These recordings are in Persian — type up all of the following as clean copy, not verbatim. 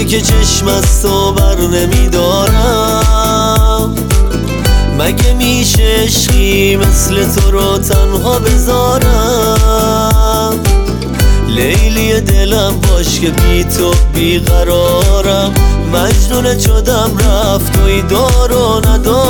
که چشم از تو بر نمیدارم. مگه میشه عشقی مثل تو رو تنها بذارم؟ لیلی دلم باش که بی تو بیقرارم. مجنون شدم رفت توی دار و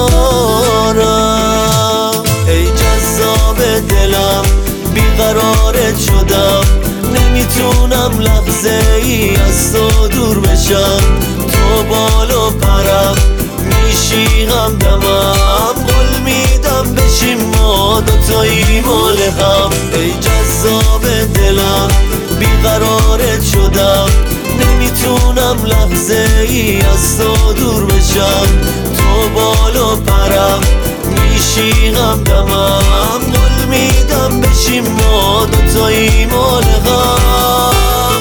ندارم. ای جذاب دلم بیقرارت شدم، نمیتونم لحظه ای از تو دور بشم. تو بال و پرم میشی همدمم، قول میدم بشیم ما دوتایی مال هم. ای جذاب دلم بیقرارت شدم، نمیتونم لحظه ای از تو دور بشم. تو بال و پرم میشی همدمم، قول میدم بشیم ما دوتایی مال هم.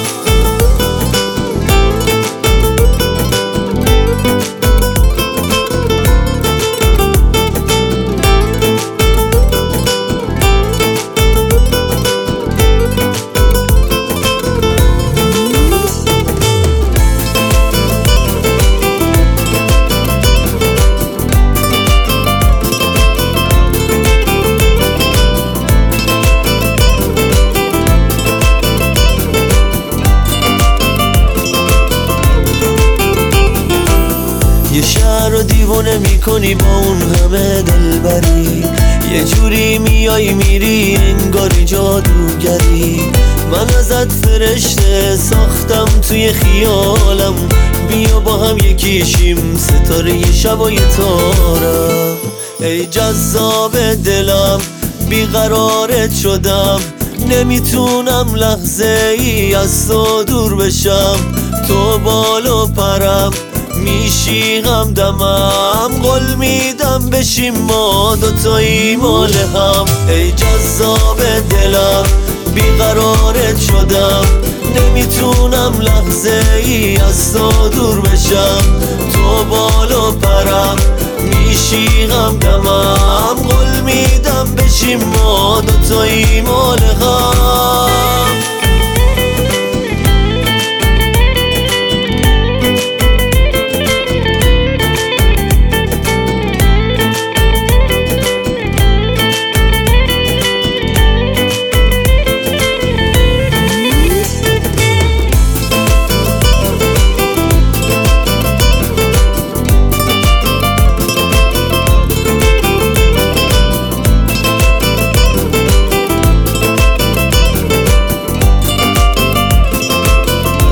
یه شهر رو دیوونه میکنی با اون همه دلبری، یه جوری میای میری انگاری جادوگری. من ازت فرشته ساختم توی خیالم، بیا با هم یکیشیم ستاره شب و یه تارم. ای جذاب دلم بیقرارت شدم، نمیتونم لحظه ای از تو دور بشم. تو بال و پرم میشی همدمم، قول میدم بشیم ما دوتایی مال هم. ای جذاب دلم بیقرارت شدم، نمیتونم لحظه ای از تو دور بشم. تو بال و پرم میشی همدمم، قول میدم بشیم ما دوتایی مال هم.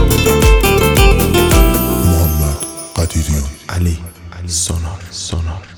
Ali Sonar